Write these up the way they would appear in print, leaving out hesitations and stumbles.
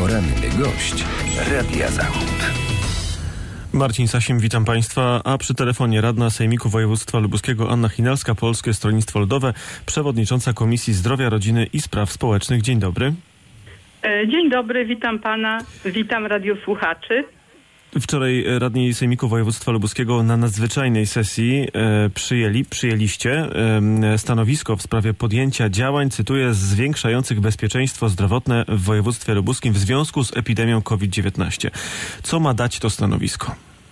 Poranny gość Radia Zachód. Marcin Sasim, witam Państwa, a przy telefonie radna Sejmiku Województwa Lubuskiego Anna Chinalska, Polskie Stronnictwo Ludowe, przewodnicząca Komisji Zdrowia, Rodziny i Spraw Społecznych. Dzień dobry. Dzień dobry, witam pana, witam radiosłuchaczy. Wczoraj radni Sejmiku Województwa Lubuskiego na nadzwyczajnej sesji przyjęliście stanowisko w sprawie podjęcia działań, cytuję, zwiększających bezpieczeństwo zdrowotne w województwie lubuskim w związku z epidemią COVID-19. Co ma dać to stanowisko?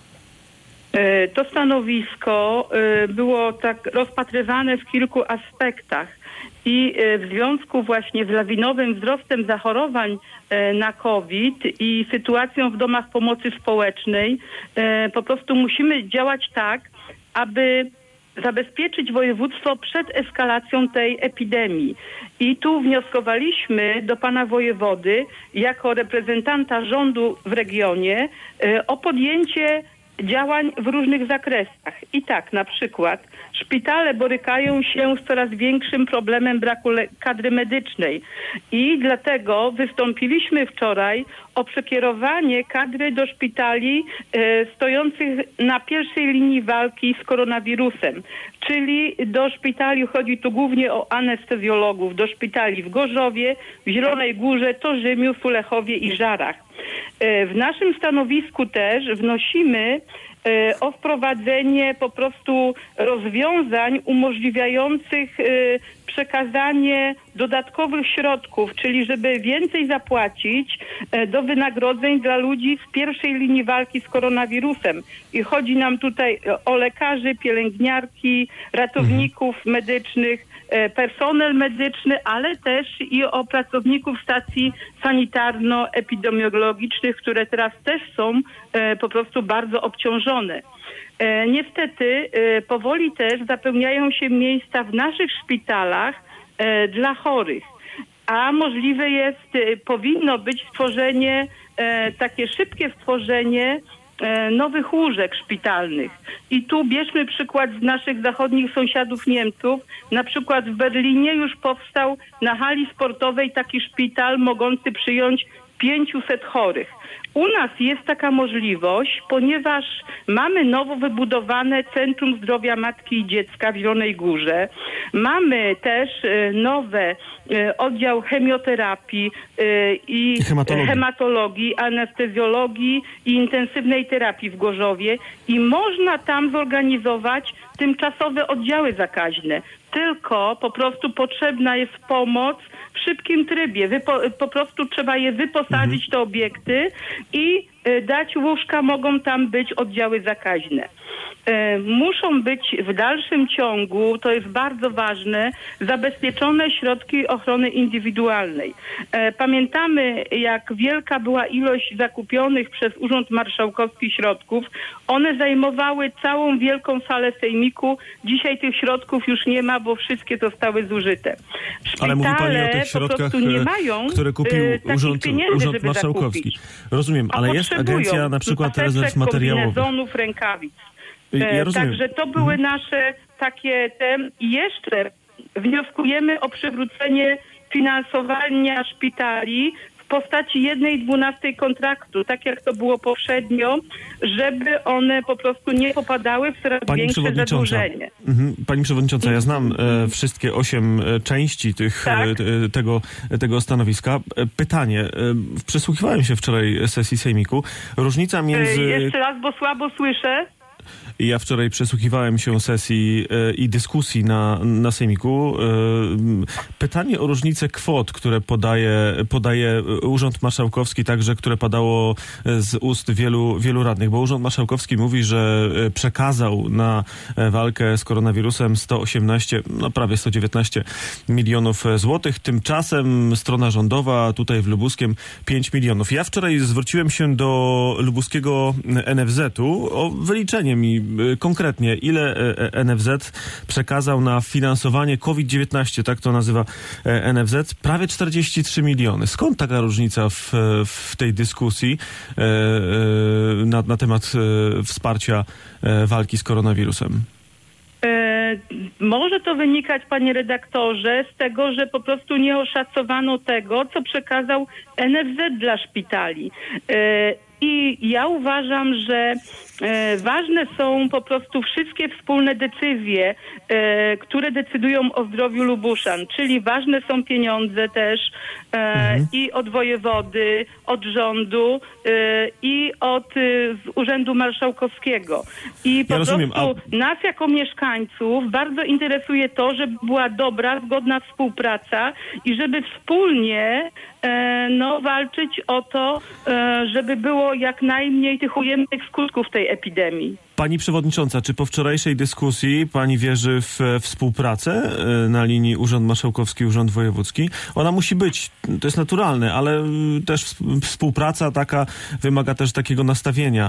To stanowisko było tak rozpatrywane w kilku aspektach i w związku właśnie z lawinowym wzrostem zachorowań na COVID i sytuacją w domach pomocy społecznej po prostu musimy działać tak, aby zabezpieczyć województwo przed eskalacją tej epidemii. I tu wnioskowaliśmy do pana wojewody jako reprezentanta rządu w regionie o podjęcie działań w różnych zakresach. I tak, na przykład szpitale borykają się z coraz większym problemem braku kadry medycznej i dlatego wystąpiliśmy wczoraj o przekierowanie kadry do szpitali stojących na pierwszej linii walki z koronawirusem, czyli do szpitali, chodzi tu głównie o anestezjologów, do szpitali w Gorzowie, w Zielonej Górze, Torzymiu, Sulechowie i Żarach. W naszym stanowisku też wnosimy o wprowadzenie po prostu rozwiązań umożliwiających przekazanie dodatkowych środków, czyli żeby więcej zapłacić do wynagrodzeń dla ludzi z pierwszej linii walki z koronawirusem. I chodzi nam tutaj o lekarzy, pielęgniarki, ratowników medycznych, personel medyczny, ale też i o pracowników stacji sanitarno-epidemiologicznych, które teraz też są po prostu bardzo obciążone. Niestety powoli też zapełniają się miejsca w naszych szpitalach dla chorych, a możliwe jest, powinno być stworzenie, takie szybkie stworzenie nowych łóżek szpitalnych. I tu bierzmy przykład z naszych zachodnich sąsiadów Niemców. Na przykład w Berlinie już powstał na hali sportowej taki szpital mogący przyjąć 500 chorych. U nas jest taka możliwość, ponieważ mamy nowo wybudowane Centrum Zdrowia Matki i Dziecka w Zielonej Górze. Mamy też nowy oddział chemioterapii i hematologii, anestezjologii i intensywnej terapii w Gorzowie i można tam zorganizować tymczasowe oddziały zakaźne. Tylko po prostu potrzebna jest pomoc w szybkim trybie. Po prostu trzeba je wyposażyć, te obiekty i dać łóżka, mogą tam być oddziały zakaźne. Muszą być w dalszym ciągu, to jest bardzo ważne, zabezpieczone środki ochrony indywidualnej. Pamiętamy, jak wielka była ilość zakupionych przez Urząd Marszałkowski środków. One zajmowały całą wielką salę sejmiku. Dzisiaj tych środków już nie ma, bo wszystkie zostały zużyte. Szpitale ale mówi pani o tych środkach, nie mają, które kupił Urząd Marszałkowski. Zakupić. Rozumiem, ale jest agencja na przykład rezerw materiałowych. Kombinezonów, rękawic. Ja rozumiem. Także to były nasze takie i jeszcze wnioskujemy o przywrócenie finansowania szpitali w postaci 1/12 kontraktu, tak jak to było poprzednio, żeby one po prostu nie popadały w coraz większe zadłużenie. Pani przewodnicząca, ja znam wszystkie 8 części tego stanowiska. Pytanie, przysłuchiwałem się wczoraj sesji Sejmiku. Różnica między... Jeszcze raz, bo słabo słyszę. Ja wczoraj przesłuchiwałem się sesji i dyskusji na Sejmiku. Pytanie o różnicę kwot, które podaje Urząd Marszałkowski, także które padało z ust wielu radnych, bo Urząd Marszałkowski mówi, że przekazał na walkę z koronawirusem 118, prawie 119 milionów złotych. Tymczasem strona rządowa tutaj w Lubuskiem 5 milionów. Ja wczoraj zwróciłem się do lubuskiego NFZ-u o wyliczenie mi konkretnie, ile NFZ przekazał na finansowanie COVID-19, tak to nazywa NFZ, prawie 43 miliony. Skąd taka różnica w tej dyskusji na temat wsparcia walki z koronawirusem? Może to wynikać, panie redaktorze, z tego, że po prostu nie oszacowano tego, co przekazał NFZ dla szpitali. I ja uważam, że ważne są po prostu wszystkie wspólne decyzje, które decydują o zdrowiu Lubuszan, czyli ważne są pieniądze też i od wojewody, od rządu i od Urzędu Marszałkowskiego. I po prostu nas jako mieszkańców bardzo interesuje to, żeby była dobra, zgodna współpraca i żeby wspólnie walczyć o to, żeby było jak najmniej tych ujemnych skutków tej epidemii. Pani przewodnicząca, czy po wczorajszej dyskusji pani wierzy w współpracę na linii Urząd Marszałkowski, Urząd Wojewódzki? Ona musi być, to jest naturalne, ale też współpraca taka wymaga też takiego nastawienia.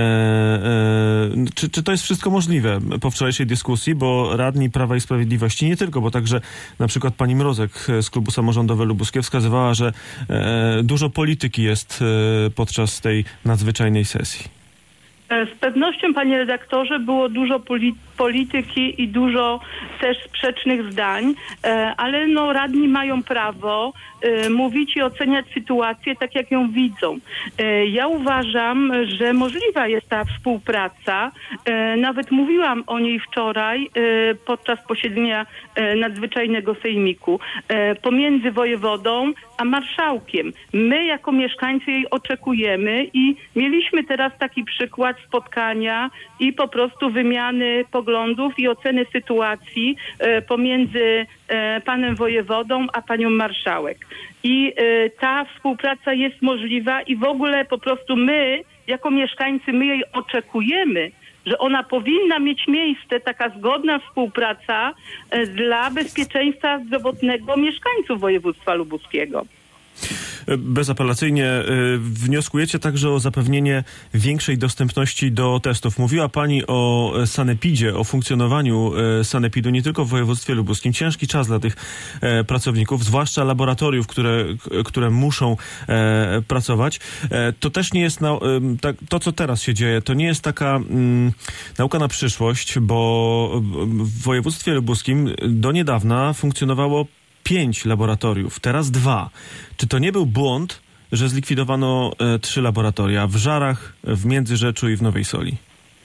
Czy to jest wszystko możliwe po wczorajszej dyskusji? Bo radni Prawa i Sprawiedliwości, nie tylko, bo także na przykład pani Mrozek z Klubu Samorządowe Lubuskie wskazywała, że dużo polityki jest podczas tej nadzwyczajnej sesji. Z pewnością, panie redaktorze, było dużo polityki i dużo też sprzecznych zdań, ale radni mają prawo mówić i oceniać sytuację tak, jak ją widzą. Ja uważam, że możliwa jest ta współpraca. Nawet mówiłam o niej wczoraj podczas posiedzenia nadzwyczajnego sejmiku pomiędzy wojewodą a marszałkiem. My jako mieszkańcy jej oczekujemy i mieliśmy teraz taki przykład spotkania i po prostu wymiany poglądów i oceny sytuacji pomiędzy panem wojewodą a panią marszałek. I ta współpraca jest możliwa i w ogóle po prostu my jako mieszkańcy, my jej oczekujemy, że ona powinna mieć miejsce, taka zgodna współpraca dla bezpieczeństwa zdrowotnego mieszkańców województwa lubuskiego. Bezapelacyjnie wnioskujecie także o zapewnienie większej dostępności do testów. Mówiła pani o sanepidzie, o funkcjonowaniu sanepidu nie tylko w województwie lubuskim. Ciężki czas dla tych pracowników, zwłaszcza laboratoriów, które muszą pracować. To też nie jest to, co teraz się dzieje, to nie jest taka nauka na przyszłość, bo w województwie lubuskim do niedawna funkcjonowało 5 laboratoriów, teraz 2. Czy to nie był błąd, że zlikwidowano 3 laboratoria w Żarach, w Międzyrzeczu i w Nowej Soli?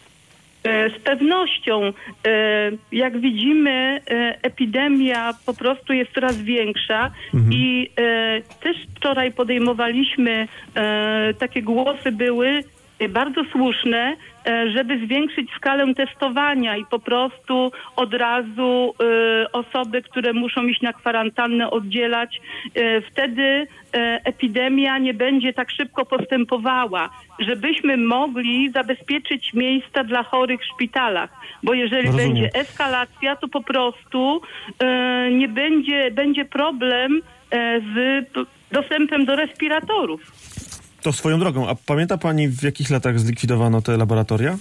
Z pewnością, jak widzimy, epidemia po prostu jest coraz większa i też wczoraj podejmowaliśmy, takie głosy były bardzo słuszne, żeby zwiększyć skalę testowania i po prostu od razu osoby, które muszą iść na kwarantannę, oddzielać. Wtedy epidemia nie będzie tak szybko postępowała, żebyśmy mogli zabezpieczyć miejsca dla chorych w szpitalach. Bo jeżeli będzie eskalacja, to po prostu nie będzie problem z dostępem do respiratorów. To swoją drogą, a pamięta pani, w jakich latach zlikwidowano te laboratoria?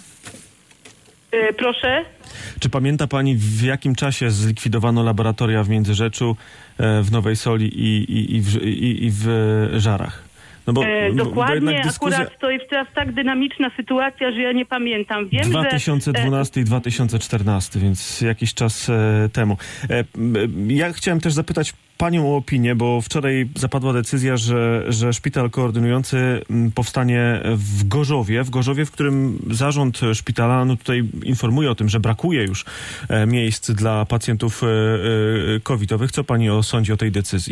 Proszę? Czy pamięta pani, w jakim czasie zlikwidowano laboratoria w Międzyrzeczu, w Nowej Soli i w Żarach? No dokładnie, akurat to jest teraz tak dynamiczna sytuacja, że ja nie pamiętam. Wiem, 2012 i 2014, więc jakiś czas temu. Ja chciałem też zapytać panią o opinię, bo wczoraj zapadła decyzja, że szpital koordynujący powstanie w Gorzowie, w którym zarząd szpitala tutaj informuje o tym, że brakuje już miejsc dla pacjentów covidowych. Co pani sądzi o tej decyzji?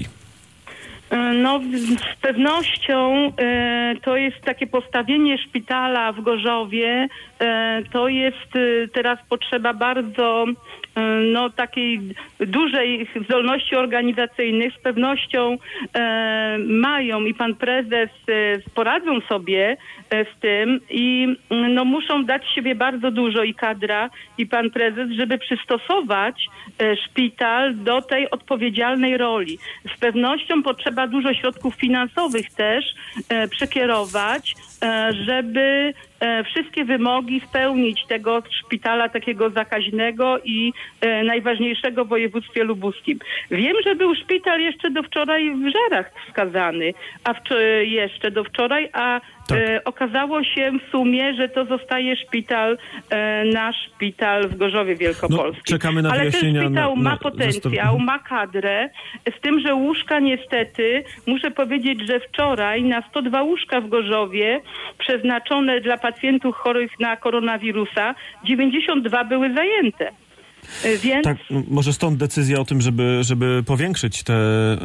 No, z pewnością to jest takie postawienie szpitala w Gorzowie, to jest teraz potrzeba bardzo takiej dużej zdolności organizacyjnych. Z pewnością mają i pan prezes poradzą sobie z tym i muszą dać siebie bardzo dużo i kadra i pan prezes, żeby przystosować szpital do tej odpowiedzialnej roli. Z pewnością potrzeba dużo środków finansowych też przekierować żeby wszystkie wymogi spełnić tego szpitala takiego zakaźnego i najważniejszego w województwie lubuskim. Wiem, że był szpital jeszcze do wczoraj w Żerach wskazany, jeszcze do wczoraj, okazało się w sumie, że to zostaje nasz szpital w Gorzowie Wielkopolskim. Czekamy na wyjaśnienia. Ale ten szpital ma potencjał, ma kadrę, z tym, że łóżka niestety, muszę powiedzieć, że wczoraj na 102 łóżka w Gorzowie przeznaczone dla pacjentów chorych na koronawirusa, 92 były zajęte. Więc... Tak, może stąd decyzja o tym, żeby powiększyć tę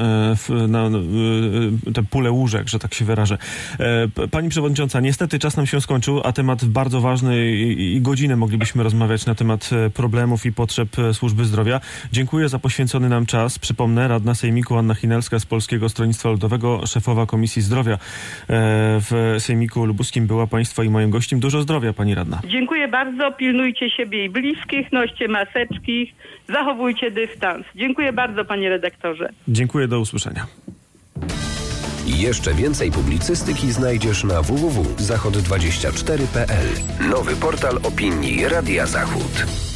pulę łóżek, że tak się wyrażę. Pani przewodnicząca, niestety czas nam się skończył, a temat bardzo ważny i godzinę moglibyśmy rozmawiać na temat problemów i potrzeb służby zdrowia. Dziękuję za poświęcony nam czas. Przypomnę, radna sejmiku Anna Chinelska z Polskiego Stronnictwa Ludowego, szefowa Komisji Zdrowia w Sejmiku Lubuskim była państwa i moim gościem. Dużo zdrowia, pani radna. Dziękuję bardzo. Pilnujcie siebie i bliskich, noście maseczki. Zachowujcie dystans. Dziękuję bardzo, panie redaktorze. Dziękuję, do usłyszenia. Jeszcze więcej publicystyki znajdziesz na www.zachod24.pl. Nowy portal opinii Radia Zachód.